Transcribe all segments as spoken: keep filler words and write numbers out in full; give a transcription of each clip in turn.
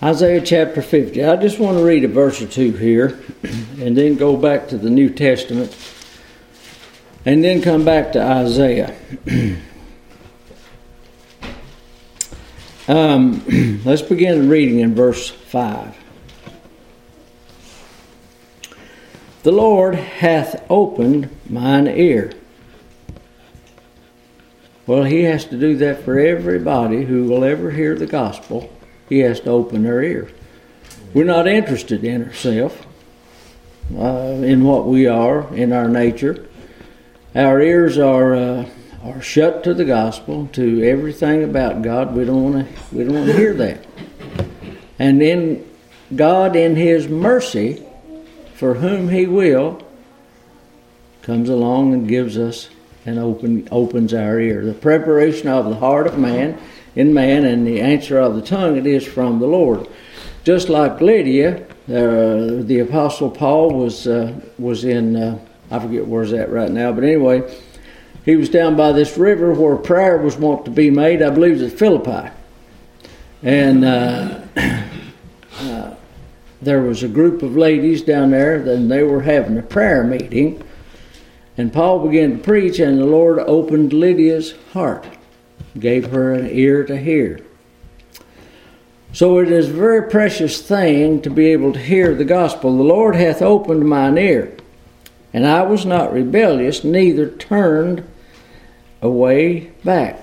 Isaiah chapter fifty. I just want to read a verse or two here and then go back to the New Testament and then come back to Isaiah. um, let's begin reading in verse five. The Lord hath opened mine ear. Well, he has to do that for everybody who will ever hear the gospel. He has to open their ears. We're not interested in ourselves, uh, in what we are, in our nature. Our ears are uh, are shut to the gospel, to everything about God. We don't want to. We don't want to hear that. And then God, in His mercy, for whom He will, comes along and gives us and open opens our ear. The preparation of the heart of man. In man, and the answer of the tongue, it is from the Lord. Just like Lydia, uh, the Apostle Paul was uh, was in, uh, I forget where's that right now, but anyway, he was down by this river where prayer was wont to be made. I believe it's at Philippi. And uh, uh, there was a group of ladies down there, and they were having a prayer meeting. And Paul began to preach, and the Lord opened Lydia's heart. Gave her an ear to hear. So it is a very precious thing to be able to hear the gospel. The Lord hath opened mine ear, and I was not rebellious, neither turned away back.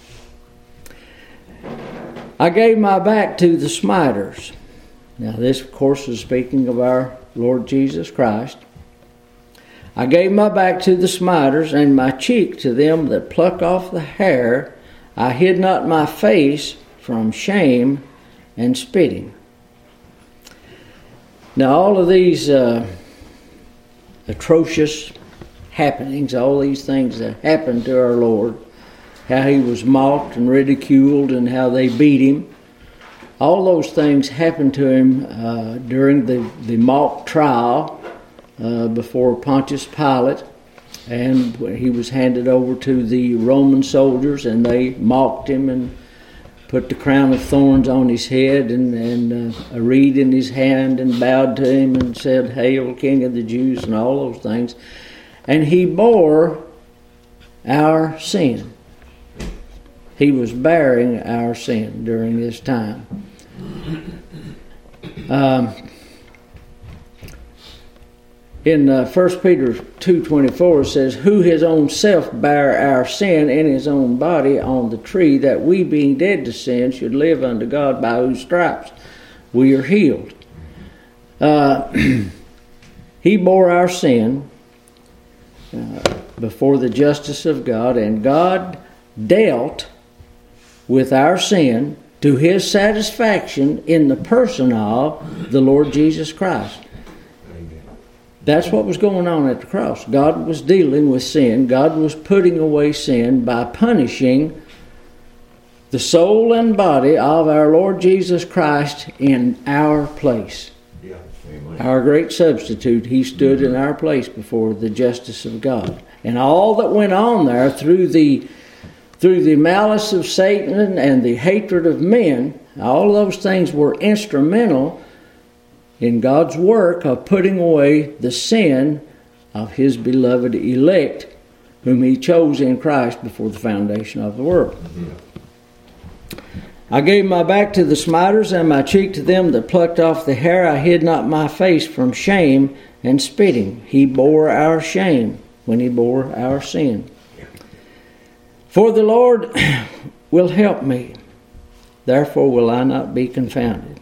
I gave my back to the smiters. Now this, of course, is speaking of our Lord Jesus Christ. I gave my back to the smiters, and my cheek to them that pluck off the hair. I hid not my face from shame and spitting. Now all of these uh, atrocious happenings, all these things that happened to our Lord, how He was mocked and ridiculed and how they beat Him, all those things happened to Him uh, during the, the mock trial uh, before Pontius Pilate. And he was handed over to the Roman soldiers, and they mocked him and put the crown of thorns on his head and, and uh, a reed in his hand and bowed to him and said, "Hail, King of the Jews," and all those things. And he bore our sin. He was bearing our sin during this time. Um, In uh, First Peter two twenty-four, it says, "Who his own self bare our sin in his own body on the tree, that we, being dead to sin, should live unto God, by whose stripes we are healed." Uh, he bore our sin uh, before the justice of God, and God dealt with our sin to His satisfaction in the person of the Lord Jesus Christ. That's what was going on at the cross. God was dealing with sin. God was putting away sin by punishing the soul and body of our Lord Jesus Christ in our place. Yeah. Our great substitute, He stood in our place before the justice of God. And all that went on there through the through the malice of Satan and the hatred of men, all those things were instrumental in God's work of putting away the sin of His beloved elect, whom He chose in Christ before the foundation of the world. Mm-hmm. I gave my back to the smiters, and my cheek to them that plucked off the hair. I hid not my face from shame and spitting. He bore our shame when He bore our sin. For the Lord will help me, therefore will I not be confounded.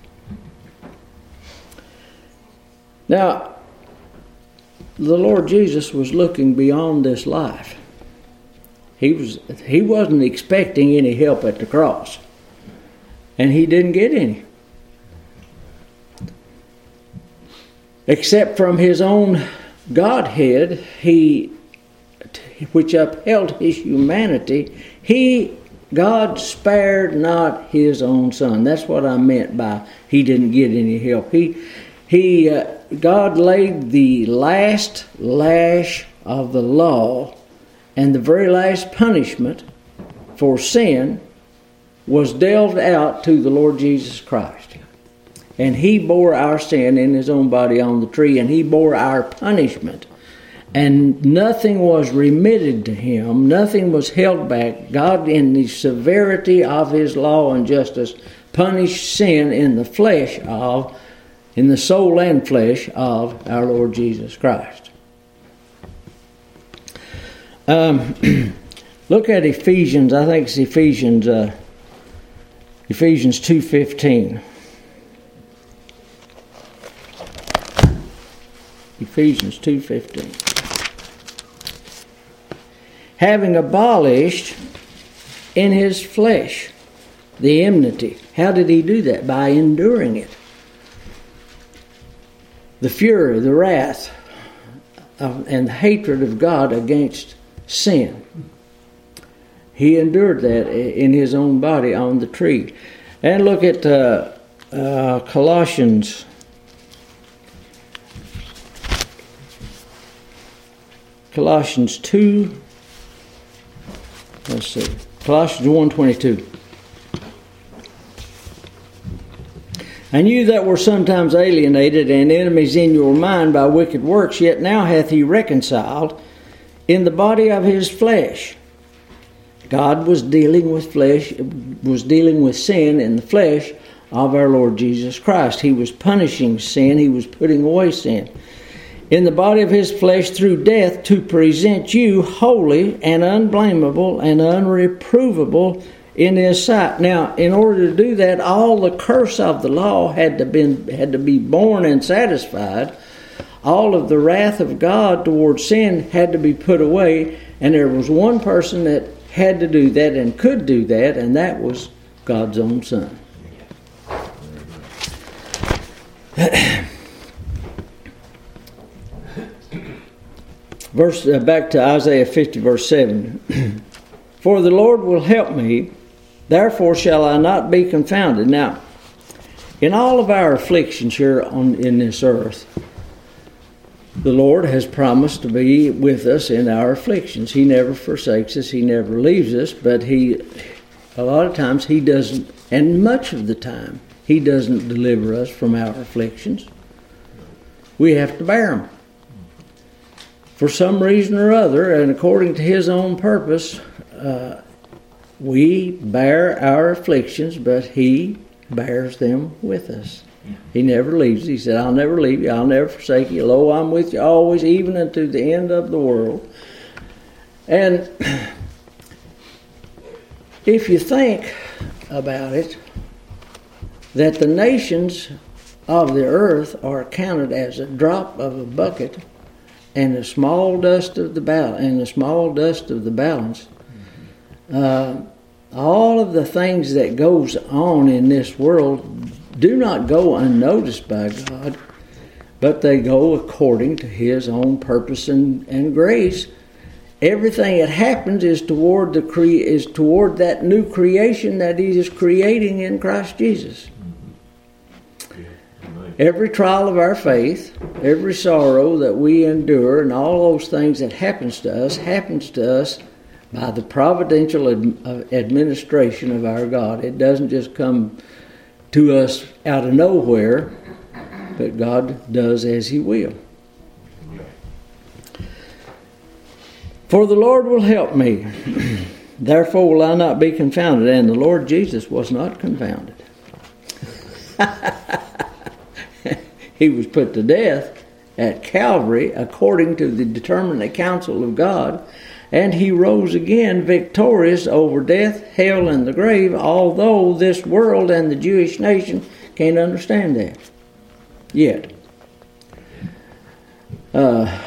Now, the Lord Jesus was looking beyond this life. He was he wasn't expecting any help at the cross. And He didn't get any. Except from His own Godhead, He, which upheld His humanity, He, God spared not His own Son. That's what I meant by He didn't get any help. He, he, uh, God laid the last lash of the law, and the very last punishment for sin was dealt out to the Lord Jesus Christ. And He bore our sin in His own body on the tree, and He bore our punishment. And nothing was remitted to Him. Nothing was held back. God, in the severity of His law and justice, punished sin in the flesh of, in the soul and flesh of our Lord Jesus Christ. Um, look at Ephesians. I think it's Ephesians, uh, Ephesians two fifteen. Ephesians two fifteen. Having abolished in His flesh the enmity. How did He do that? By enduring it. The fury, the wrath, of, and the hatred of God against sin. He endured that in His own body on the tree. And look at uh, uh, Colossians. Colossians two. Let's see. Colossians one twenty-two. And you that were sometimes alienated and enemies in your mind by wicked works, yet now hath He reconciled in the body of His flesh. God was dealing with flesh, was dealing with sin in the flesh of our Lord Jesus Christ. He was punishing sin. He was putting away sin. In the body of His flesh through death, to present you holy and unblameable and unreprovable in His sight. Now, in order to do that, all the curse of the law had to been had to be borne and satisfied. All of the wrath of God towards sin had to be put away, and there was one person that had to do that and could do that, and that was God's own Son. Verse uh, back to Isaiah fifty, verse seven. For the Lord will help me, therefore shall I not be confounded. Now, in all of our afflictions here on in this earth, the Lord has promised to be with us in our afflictions. He never forsakes us. He never leaves us. But He, a lot of times, He doesn't, and much of the time, He doesn't deliver us from our afflictions. We have to bear them. For some reason or other, and according to His own purpose, uh, we bear our afflictions, but He bears them with us. He never leaves. He said, I'll never leave you. I'll never forsake you. Lo, I'm with you always, even unto the end of the world. And if you think about it, that the nations of the earth are counted as a drop of a bucket and the small dust of the balance, and the small dust of the balance, uh, all of the things that goes on in this world do not go unnoticed by God, but they go according to His own purpose and, and grace. Everything that happens is toward the cre- is toward that new creation that He is creating in Christ Jesus. Every trial of our faith, every sorrow that we endure, and all those things that happens to us, happens to us by the providential ad- administration of our God. It doesn't just come to us out of nowhere, but God does as He will. For the Lord will help me, therefore will I not be confounded. And the Lord Jesus was not confounded. He was put to death at Calvary according to the determinate counsel of God, and He rose again victorious over death, hell, and the grave, although this world and the Jewish nation can't understand that yet. Uh,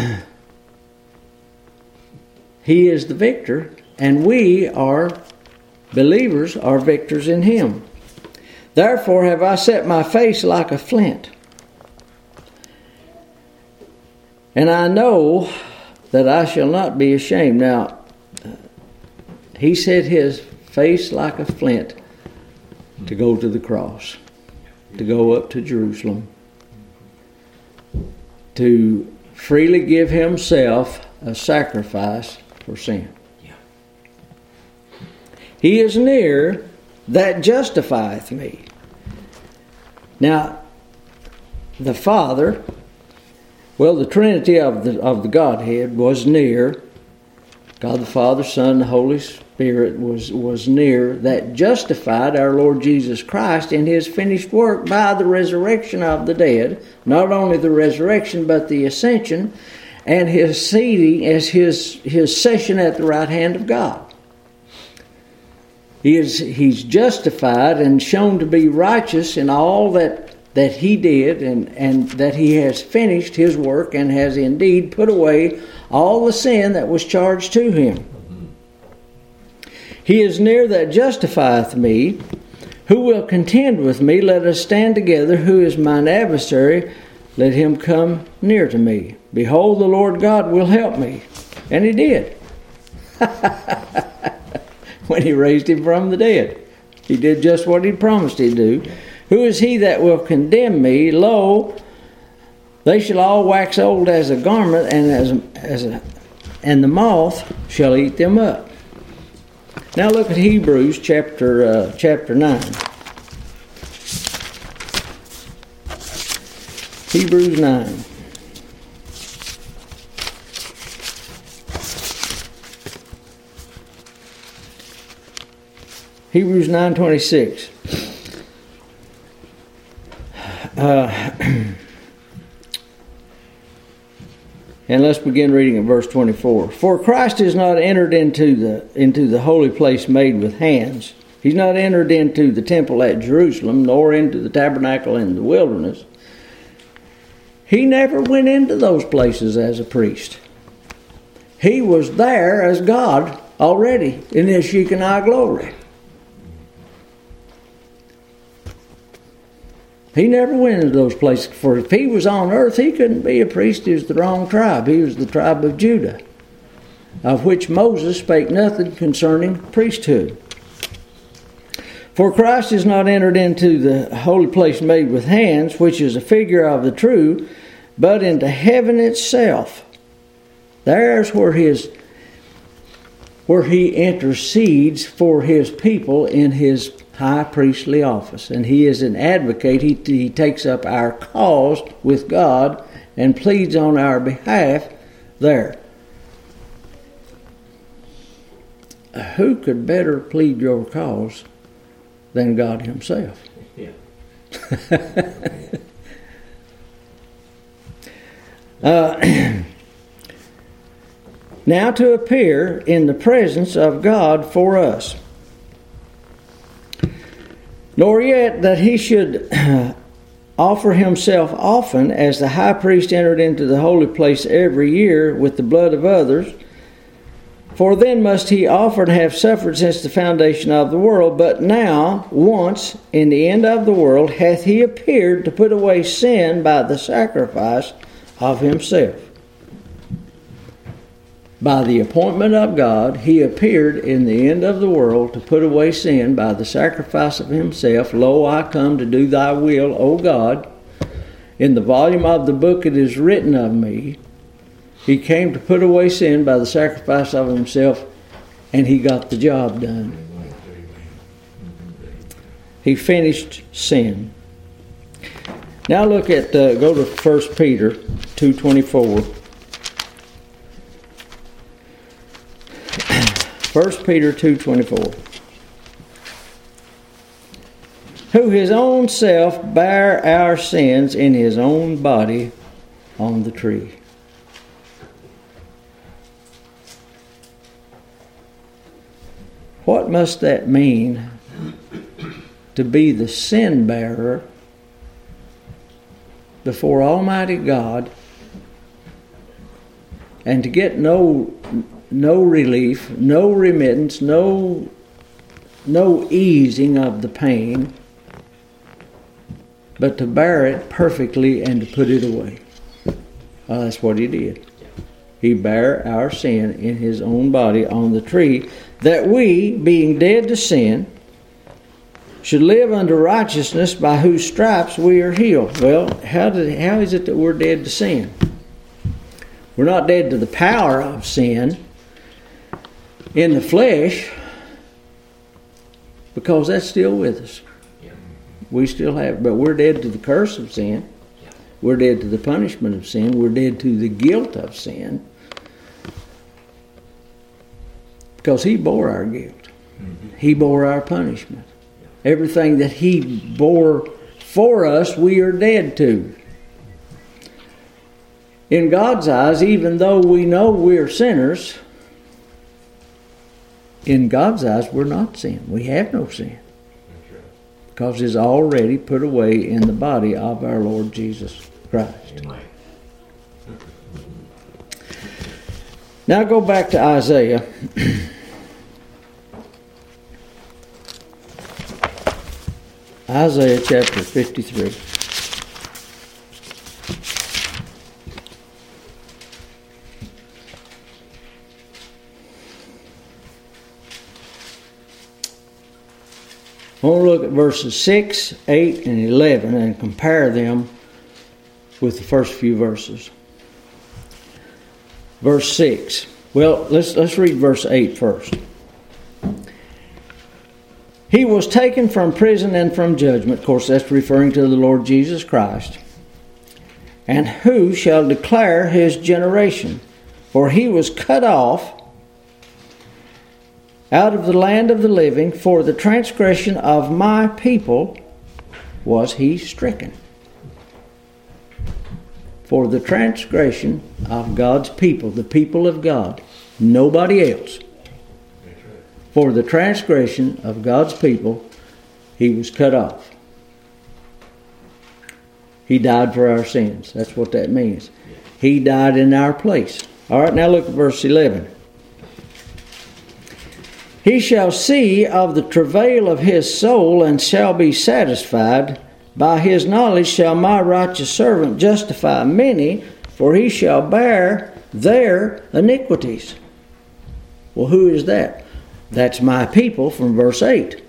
he is the victor, and we are believers, are victors in Him. Therefore have I set my face like a flint, and I know that I shall not be ashamed. Now, He set His face like a flint to go to the cross, to go up to Jerusalem, to freely give Himself a sacrifice for sin. He is near that justifieth me. Now, the Father, well, the Trinity of the of the Godhead was near. God the Father, Son, the Holy Spirit was, was near, that justified our Lord Jesus Christ in His finished work by the resurrection of the dead. Not only the resurrection, but the ascension and His seating as His, his session at the right hand of God. He is, he's justified and shown to be righteous in all that, that He did, and, and that He has finished His work and has indeed put away all the sin that was charged to Him. He is near that justifieth me. Who will contend with me? Let us stand together. Who is mine adversary? Let him come near to me. Behold, the Lord God will help me. And He did. When He raised Him from the dead. He did just what He promised He'd do. Who is he that will condemn me? Lo, they shall all wax old as a garment, and as a, as a, and the moth shall eat them up. Now look at Hebrews chapter uh, chapter nine. Hebrews nine. Hebrews nine twenty six. Uh, and let's begin reading at verse twenty-four. For Christ is not entered into the into the holy place made with hands. He's not entered into the temple at Jerusalem, nor into the tabernacle in the wilderness. He never went into those places as a priest. He was there as God already in His Shekinah glory. He never went into those places. For if He was on earth, He couldn't be a priest. He was the wrong tribe. He was the tribe of Judah, of which Moses spake nothing concerning priesthood. For Christ is not entered into the holy place made with hands, which is a figure of the true, but into heaven itself. There's where his where He intercedes for His people in His high priestly office. And He is an advocate. He, he takes up our cause with God and pleads on our behalf there. Who could better plead your cause than God Himself? Yeah. uh, now to appear in the presence of God for us. Nor yet that He should offer Himself often, as the high priest entered into the holy place every year with the blood of others. For then must He offer and have suffered since the foundation of the world. But now, once, in the end of the world, hath He appeared to put away sin by the sacrifice of Himself. By the appointment of God, He appeared in the end of the world to put away sin by the sacrifice of Himself. Lo, I come to do Thy will, O God. In the volume of the book it is written of me. He came to put away sin by the sacrifice of Himself, and He got the job done. He finished sin. Now look at, uh, go to First Peter two twenty-four. First Peter two twenty-four. Who His own self bare our sins in His own body on the tree. What must that mean to be the sin bearer before Almighty God, and to get no no relief, no remittance, no no easing of the pain, but to bear it perfectly and to put it away? Well, that's what He did. He bare our sin in His own body on the tree, that we, being dead to sin, should live unto righteousness, by whose stripes we are healed. Well, how did, how is it that we're dead to sin? We're not dead to the power of sin in the flesh, because that's still with us. We still have, but we're dead to the curse of sin. We're dead to the punishment of sin. We're dead to the guilt of sin. Because He bore our guilt. Mm-hmm. He bore our punishment. Everything that He bore for us, we are dead to. In God's eyes, even though we know we're sinners, in God's eyes, we're not sin. We have no sin. Because it's already put away in the body of our Lord Jesus Christ. Amen. Now go back to Isaiah. Isaiah chapter fifty-three. I want to look at verses six, eight, and eleven and compare them with the first few verses. Verse six. Well, let's let's read verse eight first. He was taken from prison and from judgment. Of course, that's referring to the Lord Jesus Christ. And who shall declare His generation? For He was cut off out of the land of the living. For the transgression of my people was He stricken. For the transgression of God's people, the people of God, nobody else. For the transgression of God's people, He was cut off. He died for our sins. That's what that means. He died in our place. All right, now look at verse eleven. He shall see of the travail of His soul and shall be satisfied. By His knowledge shall my righteous servant justify many, for he shall bear their iniquities. Well, who is that? That's my people from verse eight.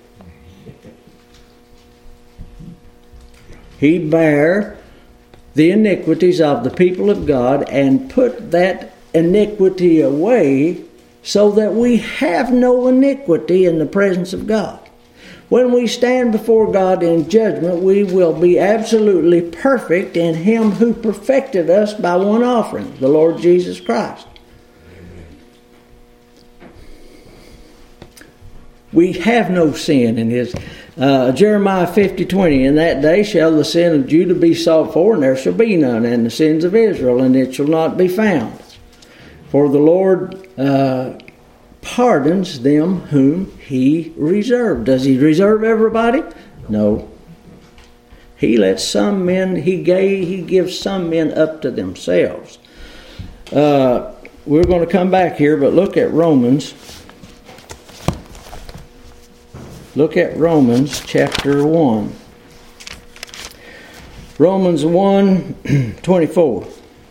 He bare the iniquities of the people of God and put that iniquity away so that we have no iniquity in the presence of God. When we stand before God in judgment, we will be absolutely perfect in Him who perfected us by one offering, the Lord Jesus Christ. We have no sin in His. Uh, Jeremiah fifty twenty, in that day shall the sin of Judah be sought for, and there shall be none, and the sins of Israel, and it shall not be found. For the Lord uh, pardons them whom He reserved. Does He reserve everybody? No. He lets some men, He gave, He gives some men up to themselves. Uh, we're going to come back here, but look at Romans. Look at Romans chapter one. Romans one twenty-four.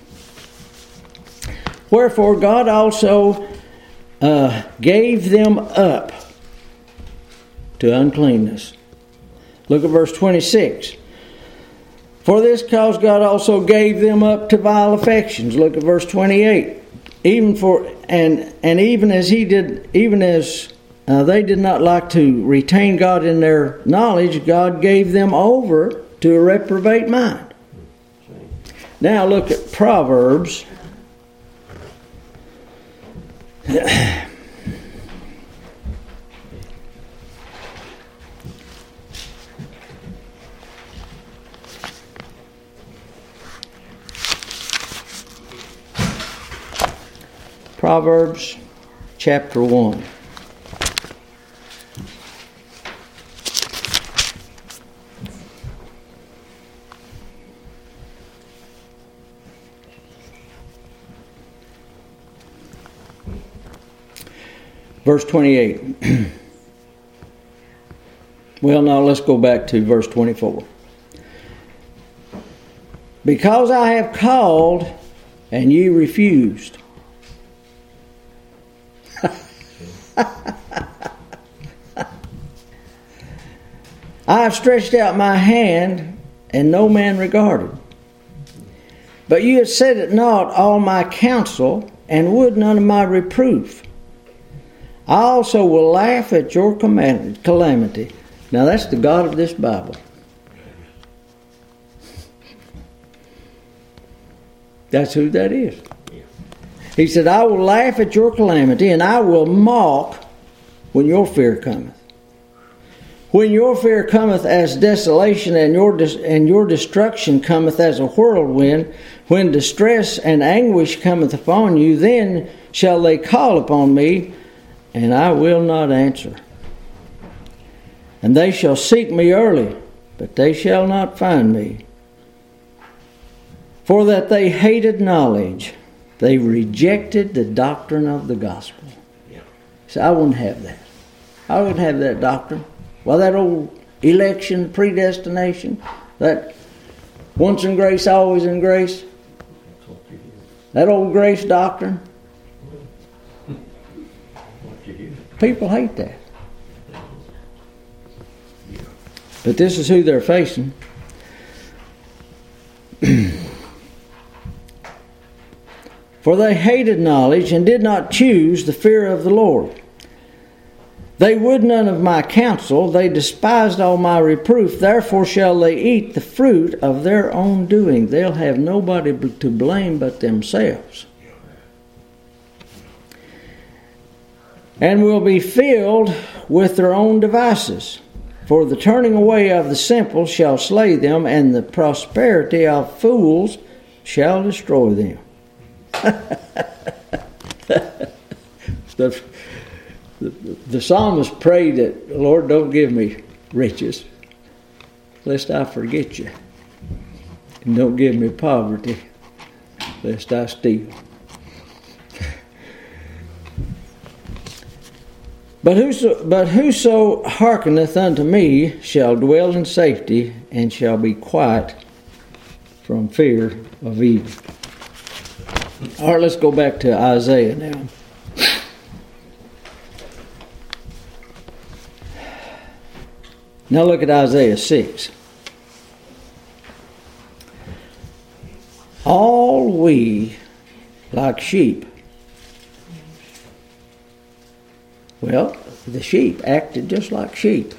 Wherefore God also uh, gave them up to uncleanness. Look at verse twenty-six. For this cause God also gave them up to vile affections. Look at verse twenty-eight. Even for and and even as he did, even as uh, they did not like to retain God in their knowledge, God gave them over to a reprobate mind. Now look at Proverbs. Proverbs chapter one. Verse twenty-eight. Well, now let's go back to verse twenty-four. Because I have called and ye refused. I have stretched out my hand, and no man regarded. But you have set at naught all my counsel, and would none of my reproof. I also will laugh at your calamity. Now that's the God of this Bible. That's who that is. He said, I will laugh at your calamity, and I will mock when your fear cometh. When your fear cometh as desolation, and your dis- and your destruction cometh as a whirlwind, when distress and anguish cometh upon you, then shall they call upon me, and I will not answer. And they shall seek me early, but they shall not find me. For that they hated knowledge, they rejected the doctrine of the gospel. Yeah. So I wouldn't have that. I wouldn't have that doctrine. Well, that old election, predestination, that once in grace, always in grace, that old grace doctrine, people hate that. But this is who they're facing. For they hated knowledge and did not choose the fear of the Lord. They would none of my counsel, they despised all my reproof, therefore shall they eat the fruit of their own doing. They'll have nobody to blame but themselves. And will be filled with their own devices. For the turning away of the simple shall slay them, and the prosperity of fools shall destroy them. the, the, the psalmist prayed that, Lord, don't give me riches, lest I forget you. And don't give me poverty, lest I steal. But whoso, but whoso hearkeneth unto me shall dwell in safety, and shall be quiet from fear of evil. All right, let's go back to Isaiah now. Now look at Isaiah six. All we like sheep. Well, the sheep acted just like sheep.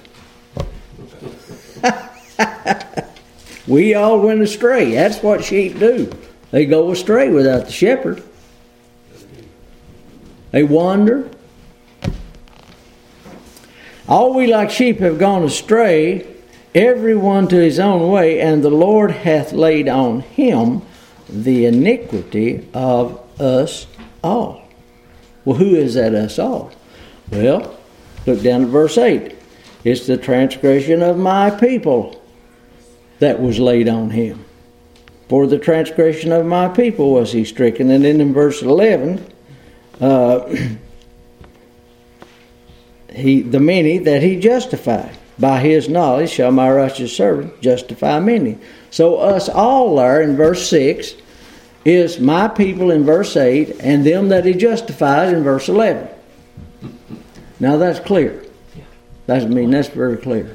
We all went astray. That's what sheep do. They go astray without the shepherd. They wander. All we like sheep have gone astray, every one to his own way, and the Lord hath laid on him the iniquity of us all. Well, who is that us all? Well, look down at verse eight. It's the transgression of my people that was laid on him. For the transgression of my people was he stricken. And then in verse eleven, uh, he the many that he justified. By his knowledge shall my righteous servant justify many. So us all there in verse six is my people in verse eight, and them that he justified in verse eleven. Now that's clear. That's, I mean, that's very clear.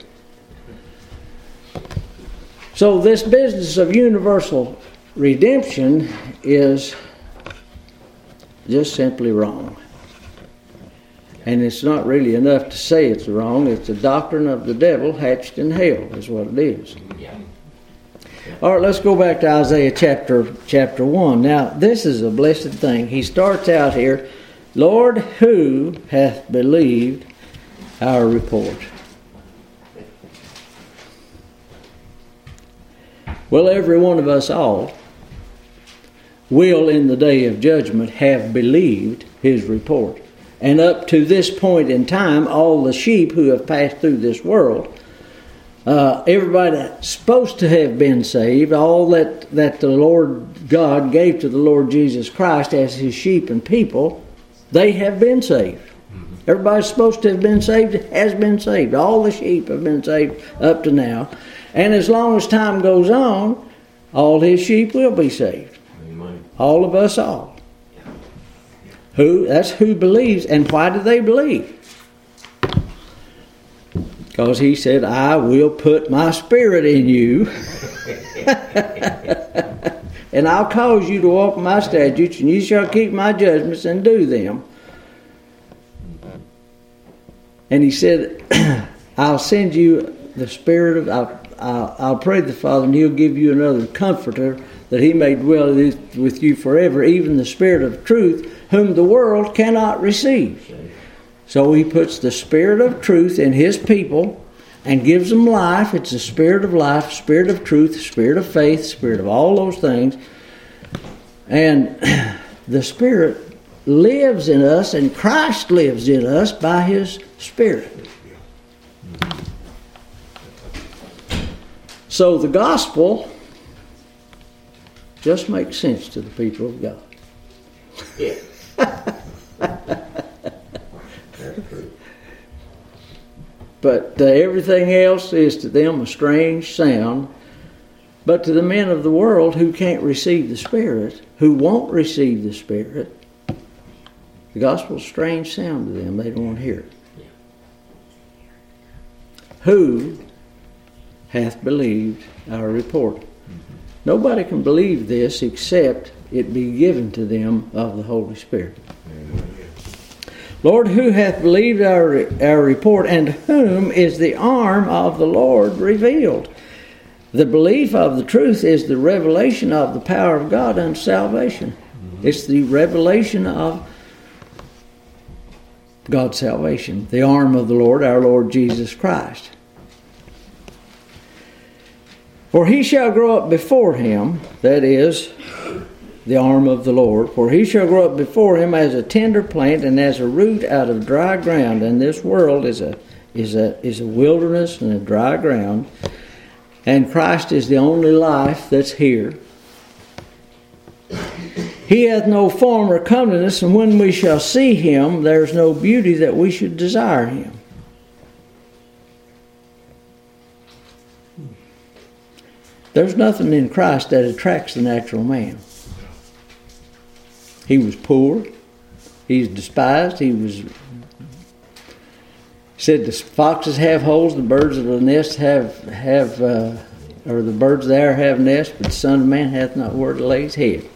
So this business of universal redemption is just simply wrong. And it's not really enough to say it's wrong. It's a doctrine of the devil hatched in hell is what it is. All right, let's go back to Isaiah chapter chapter one. Now, this is a blessed thing. He starts out here, Lord, who hath believed our report? Well, every one of us all will in the day of judgment have believed his report. And up to this point in time, all the sheep who have passed through this world, uh, everybody that's supposed to have been saved, all that, that the Lord God gave to the Lord Jesus Christ as his sheep and people, they have been saved. Everybody's supposed to have been saved has been saved. All the sheep have been saved up to now. And as long as time goes on, all his sheep will be saved. Amen. All of us all. Who? That's who believes. And why do they believe? Because he said, I will put my spirit in you. And I'll cause you to walk my statutes, and you shall keep my judgments and do them. And he said, I'll send you the spirit of, I'll, I'll, I'll pray the Father, and He'll give you another Comforter, that He may dwell with you forever, even the Spirit of truth, whom the world cannot receive. So He puts the Spirit of truth in His people and gives them life. It's the Spirit of life, Spirit of truth, Spirit of faith, Spirit of all those things. And the Spirit lives in us, and Christ lives in us by His Spirit. So the gospel just makes sense to the people of God. Yeah. But uh, everything else is to them a strange sound. But to the men of the world who can't receive the Spirit, who won't receive the Spirit, the gospel's a strange sound to them. They don't want to hear it. Yeah. Who hath believed our report? Mm-hmm. Nobody can believe this except it be given to them of the Holy Spirit. Mm-hmm. Lord, who hath believed our, our report, and whom is the arm of the Lord revealed? The belief of the truth is the revelation of the power of God unto salvation. Mm-hmm. It's the revelation of God's salvation, the arm of the Lord, our Lord Jesus Christ. For he shall grow up before him, that is, the arm of the Lord, for he shall grow up before him as a tender plant and as a root out of dry ground. And this world is a is a is a wilderness and a dry ground. And Christ is the only life that's here. He hath no form or comeliness, and when we shall see him, there is no beauty that we should desire him. There's nothing in Christ that attracts the natural man. He was poor. He's despised. He was said the foxes have holes, the birds of the nest have have uh, or the birds of the air have nests, but the Son of Man hath not where to lay his head.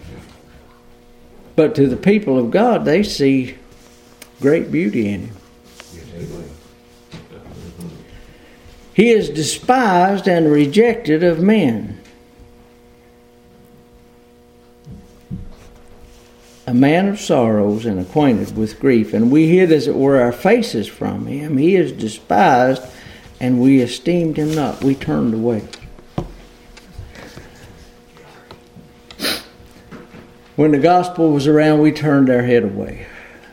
But to the people of God, they see great beauty in him. He is despised and rejected of men, a man of sorrows and acquainted with grief, and we hid as it were our faces from him. He is despised, and we esteemed him not. We turned away. When the gospel was around, we turned our head away.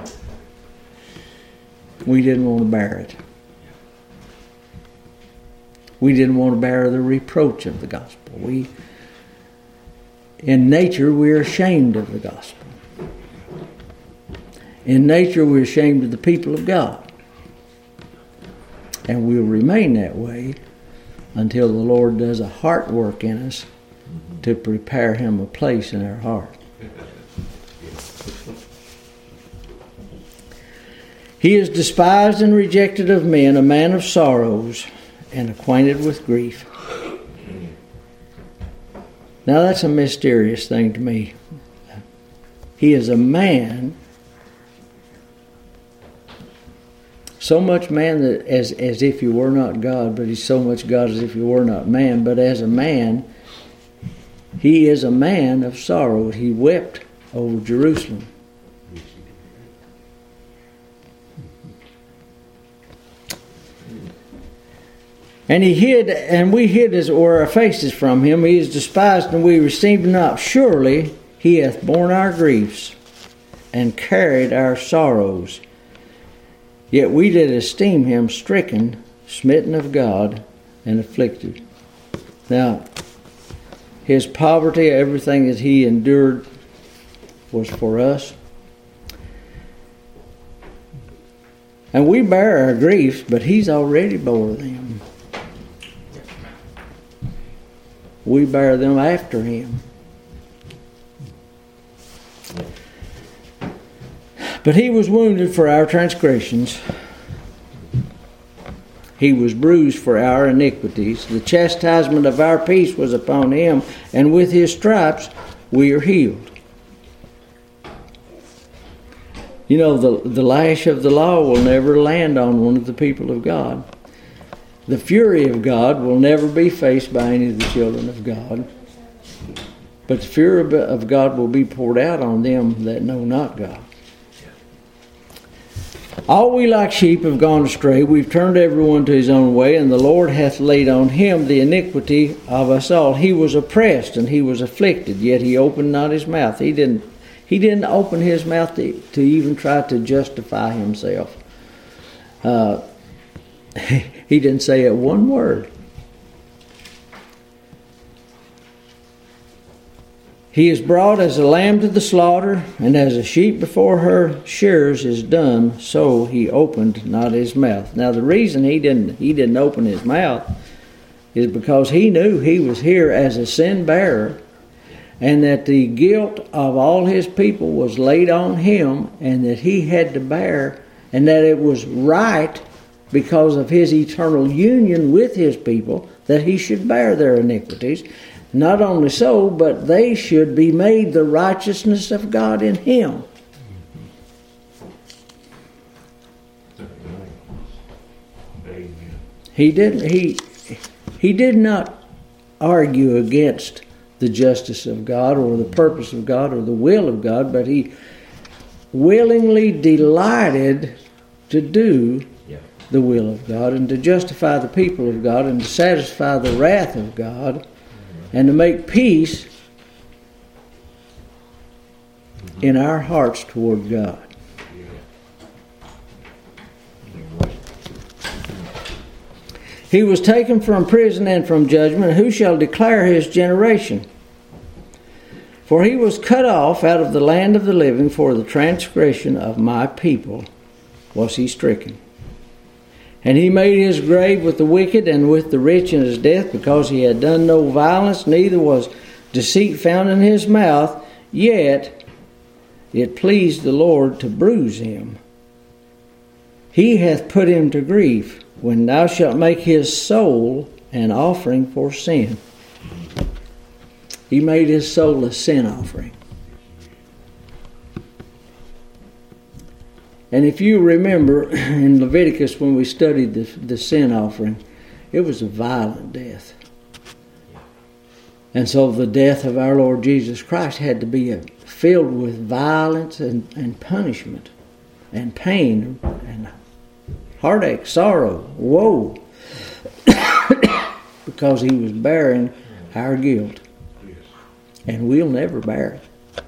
We didn't want to bear it. We didn't want to bear the reproach of the gospel. We, in nature, we're ashamed of the gospel. In nature, we're ashamed of the people of God. And we'll remain that way until the Lord does a heart work in us to prepare him a place in our heart. He is despised and rejected of men, a man of sorrows and acquainted with grief. Now that's a mysterious thing to me. He is a man, so much man that as, as if he were not God, but he's so much God as if he were not man. But as a man, he is a man of sorrow. He wept over Jerusalem. And he hid, and we hid as it were our faces from him. He is despised, and we received him not. Surely he hath borne our griefs and carried our sorrows. Yet we did esteem him stricken, smitten of God, and afflicted. Now, his poverty, everything that he endured was for us. And we bear our griefs, but he's already bore them. We bear them after him. But he was wounded for our transgressions. He was bruised for our iniquities. The chastisement of our peace was upon him, and with his stripes we are healed. You know, the, the lash of the law will never land on one of the people of God. The fury of God will never be faced by any of the children of God. But the fury of God will be poured out on them that know not God. All we like sheep have gone astray. We've turned everyone to his own way, and the Lord hath laid on him the iniquity of us all. He was oppressed and he was afflicted, yet he opened not his mouth. He didn't, he didn't open his mouth to, to even try to justify himself. Uh, he didn't say it one word. He is brought as a lamb to the slaughter, and as a sheep before her shearers is dumb, so he opened not his mouth. Now the reason he didn't he didn't open his mouth is because he knew he was here as a sin bearer, and that the guilt of all his people was laid on him, and that he had to bear, and that it was right because of his eternal union with his people that he should bear their iniquities. Not only so, but they should be made the righteousness of God in him. He didn't he he did not argue against the justice of God or the purpose of God or the will of God, but he willingly delighted to do the will of God and to justify the people of God and to satisfy the wrath of God, and to make peace in our hearts toward God. He was taken from prison and from judgment. Who shall declare his generation? For he was cut off out of the land of the living. For the transgression of my people was he stricken. And he made his grave with the wicked and with the rich in his death, because he had done no violence, neither was deceit found in his mouth. Yet it pleased the Lord to bruise him. He hath put him to grief, when thou shalt make his soul an offering for sin. He made his soul a sin offering. And if you remember in Leviticus when we studied the, the sin offering, it was a violent death. And so the death of our Lord Jesus Christ had to be a, filled with violence and, and punishment and pain and heartache, sorrow, woe, because he was bearing our guilt. And we'll never bear it.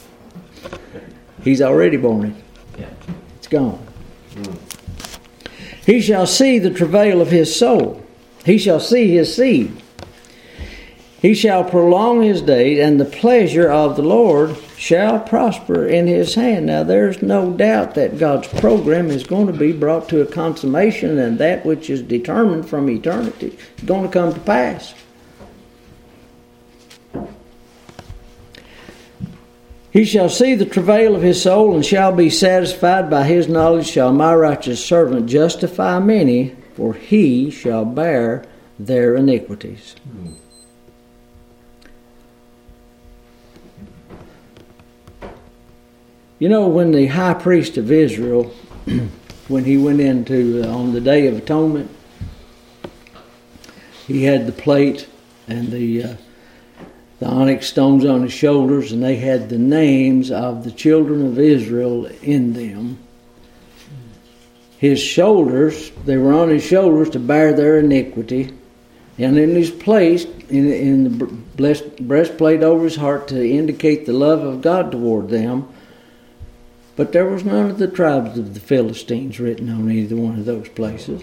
He's already borne it. Gone. He shall see the travail of his soul. He shall see his seed. He shall prolong his days, and the pleasure of the Lord shall prosper in his hand. Now there's no doubt that God's program is going to be brought to a consummation, and that which is determined from eternity is going to come to pass. He shall see the travail of his soul, and shall be satisfied. By his knowledge shall my righteous servant justify many, for he shall bear their iniquities. Mm. You know, when the high priest of Israel, when he went into, uh, on the Day of Atonement, he had the plate and the uh, the onyx stones on his shoulders, and they had the names of the children of Israel in them. His shoulders, they were on his shoulders to bear their iniquity, and in his place, in, in the blessed breastplate over his heart, to indicate the love of God toward them. But there was none of the tribes of the Philistines written on either one of those places.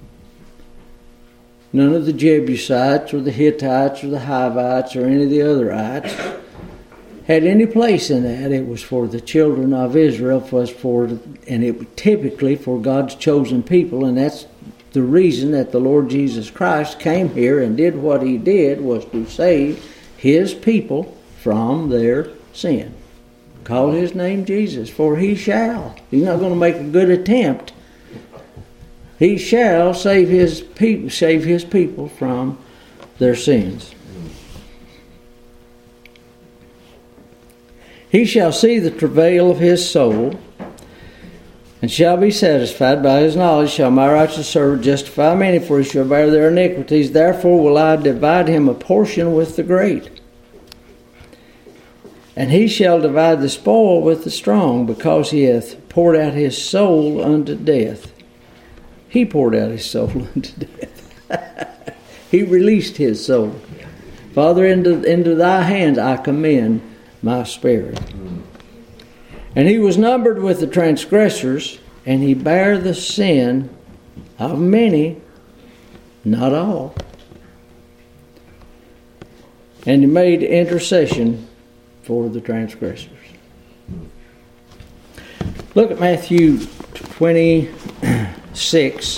None of the Jebusites or the Hittites or the Hivites or any of the other ites had any place in that. It was for the children of Israel, was for, and it was typically for God's chosen people, and that's the reason that the Lord Jesus Christ came here and did what he did, was to save his people from their sin. Call his name Jesus, for he shall. He's not going to make a good attempt. He shall save his people, save his people from their sins. He shall see the travail of his soul, and shall be satisfied. By his knowledge shall my righteous servant justify many, for he shall bear their iniquities. Therefore will I divide him a portion with the great. And he shall divide the spoil with the strong, because he hath poured out his soul unto death. He poured out his soul unto death. He released his soul. Father, into, into thy hands I commend my spirit. And he was numbered with the transgressors, and he bare the sin of many, not all. And he made intercession for the transgressors. Look at Matthew twenty-six.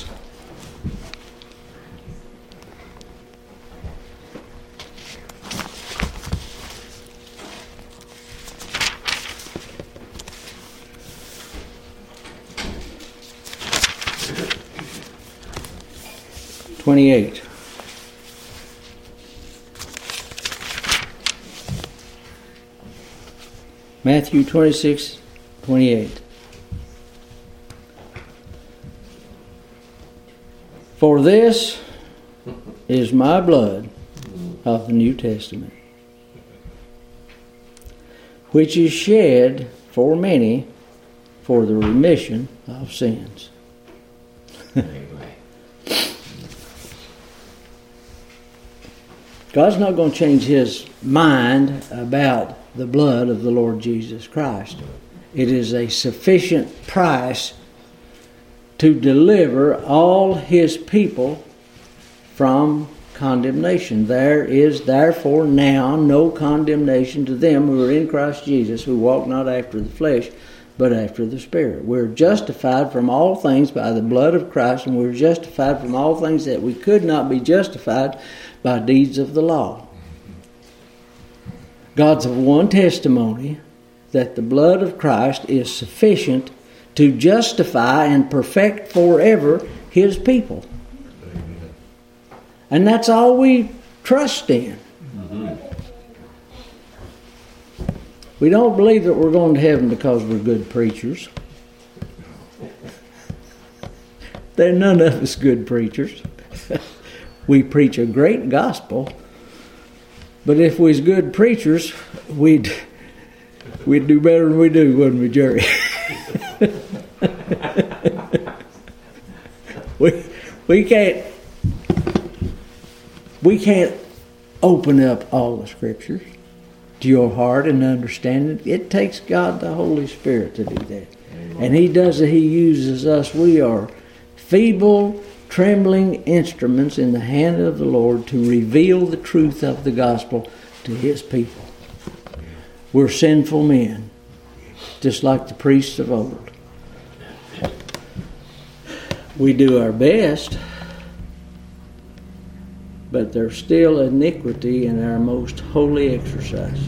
twenty-eight. Matthew twenty-six, twenty-eight. For this is my blood of the New Testament, which is shed for many for the remission of sins. God's not going to change his mind about the blood of the Lord Jesus Christ. It is a sufficient price to deliver all his people from condemnation. There is therefore now no condemnation to them who are in Christ Jesus, who walk not after the flesh, but after the Spirit. We're justified from all things by the blood of Christ, and we're justified from all things that we could not be justified by deeds of the law. God's of one testimony that the blood of Christ is sufficient to justify and perfect forever his people. And that's all we trust in. Mm-hmm. We don't believe that we're going to heaven because we're good preachers. There are none of us good preachers. We preach a great gospel, but if we was good preachers, we'd we'd do better than we do, wouldn't we, Jerry? we we can't we can't open up all the scriptures to your heart and understand it. It takes God the Holy Spirit to do that, and He does it. He uses us. We are feeble, trembling instruments in the hand of the Lord to reveal the truth of the gospel to His people. We're sinful men, just like the priests of old. We do our best, but there's still iniquity in our most holy exercises.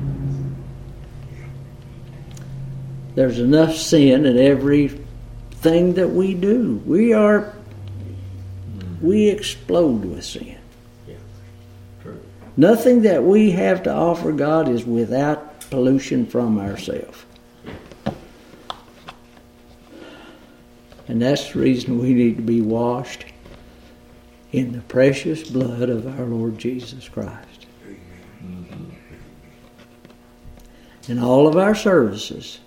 There's enough sin in everything that we do. We are We explode with sin. Yeah, true. Nothing that we have to offer God is without pollution from ourselves. And that's the reason we need to be washed in the precious blood of our Lord Jesus Christ. Mm-hmm. And all of our services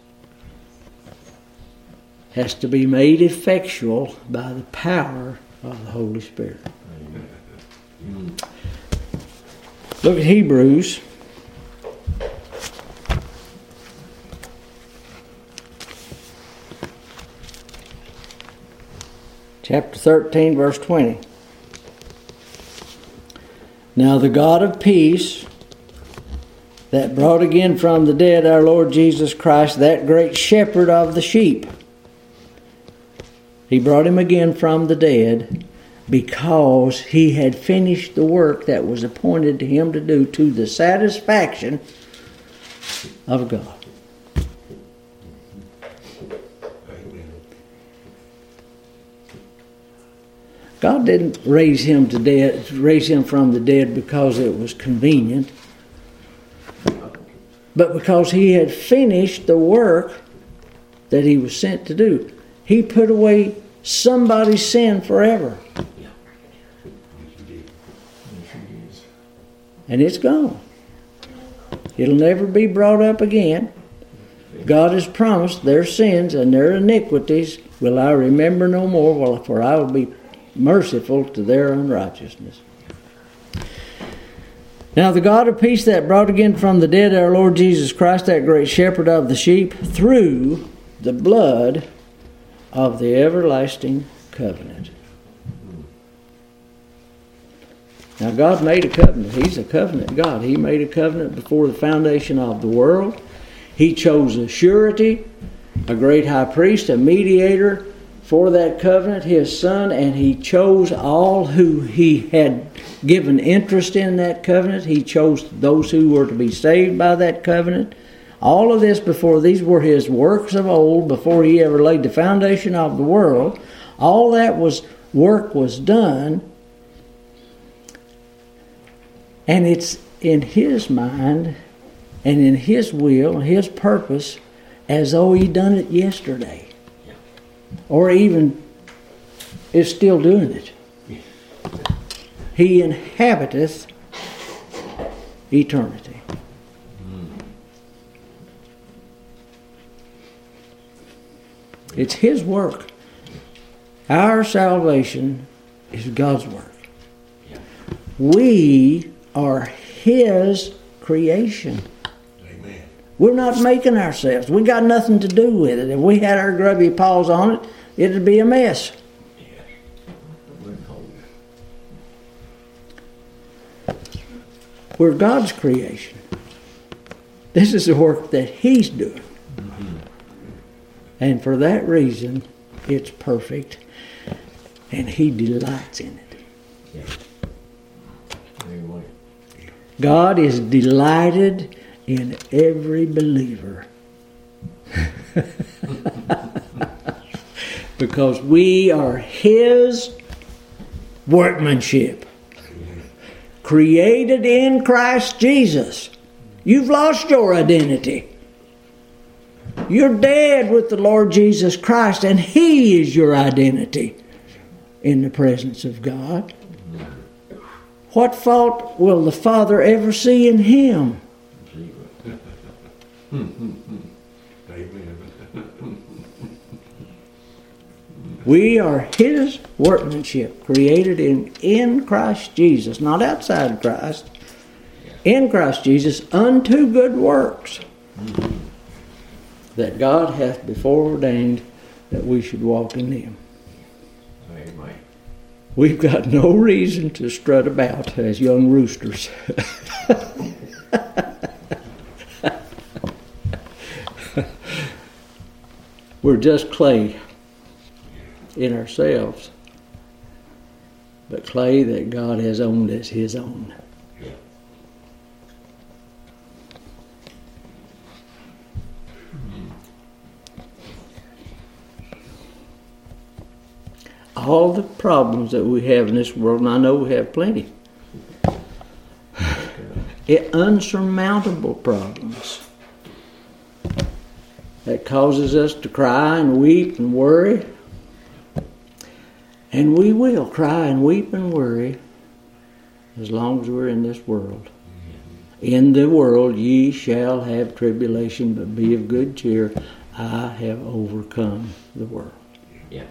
has to be made effectual by the power of the Holy Spirit. Amen. Look at Hebrews. Chapter thirteen, verse twenty. Now the God of peace, that brought again from the dead our Lord Jesus Christ, that great shepherd of the sheep, He brought him again from the dead because he had finished the work that was appointed to him to do to the satisfaction of God. God didn't raise him to dead, raise him from the dead because it was convenient, but because he had finished the work that he was sent to do. He put away somebody's sin forever. Yeah. Yes, he did. Yes, he is. And it's gone. It'll never be brought up again. God has promised their sins and their iniquities will I remember no more, for I will be merciful to their unrighteousness. Now the God of peace that brought again from the dead our Lord Jesus Christ, that great shepherd of the sheep, through the blood of the everlasting covenant. Now God made a covenant. He's a covenant God. He made a covenant before the foundation of the world. He chose a surety, a great high priest, a mediator for that covenant, his son, and he chose all who he had given interest in that covenant. He chose those who were to be saved by that covenant. All of this before, these were his works of old, before he ever laid the foundation of the world. All that was work was done, and it's in his mind and in his will and his purpose, as though he done it yesterday. Yeah. Or even is still doing it. Yeah. He inhabiteth eternity. Mm. It's his work. Our salvation is God's work. Yeah. We are his creation. Amen. We're not making ourselves. We got nothing to do with it. If we had our grubby paws on it, it'd be a mess. Yeah. We're cold. We're God's creation. This is the work that he's doing. Mm-hmm. And for that reason, it's perfect. And he delights in it. Yeah. Amen. God is delighted in every believer. Because we are his workmanship. Created in Christ Jesus. You've lost your identity. You're dead with the Lord Jesus Christ, and he is your identity in the presence of God. What fault will the Father ever see in him? We are his workmanship, created in, in Christ Jesus, not outside Christ, in Christ Jesus, unto good works that God hath before ordained that we should walk in them. Amen. We've got no reason to strut about as young roosters. We're just clay in ourselves, but clay that God has owned as his own. Yeah. All the problems that we have in this world, and I know we have plenty, it, unsurmountable problems that causes us to cry and weep and worry. And we will cry and weep and worry as long as we're in this world. In the world ye shall have tribulation, but be of good cheer. I have overcome the world. Yeah.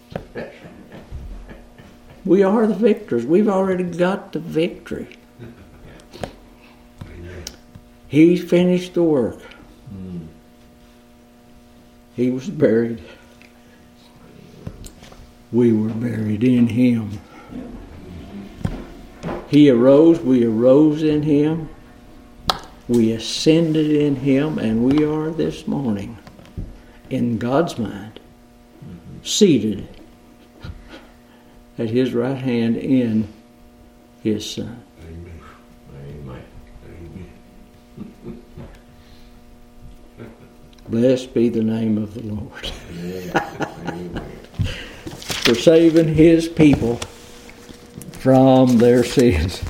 We are the victors. We've already got the victory. He finished the work. Mm. He was buried. We were buried in him. He arose. We arose in him. We ascended in him. And we are this morning in God's mind, seated at his right hand in his Son. Amen. Amen. Amen. Blessed be the name of the Lord. Amen. For saving his people from their sins.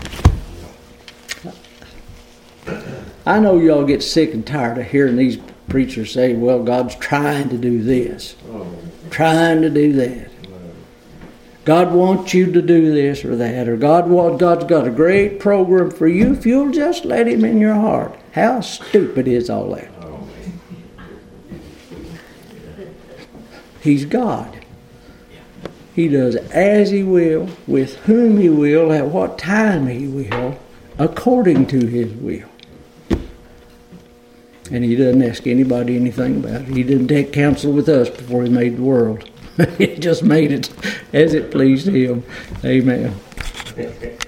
I know y'all get sick and tired of hearing these preachers say, well, God's trying to do this. Oh, trying to do that. God wants you to do this or that, or God want, God's got a great program for you if you'll just let Him in your heart. How stupid is all that? He's God. He does as He will, with whom He will, at what time He will, according to His will. And He doesn't ask anybody anything about it. He didn't take counsel with us before He made the world. He just made it as it pleased Him. Amen.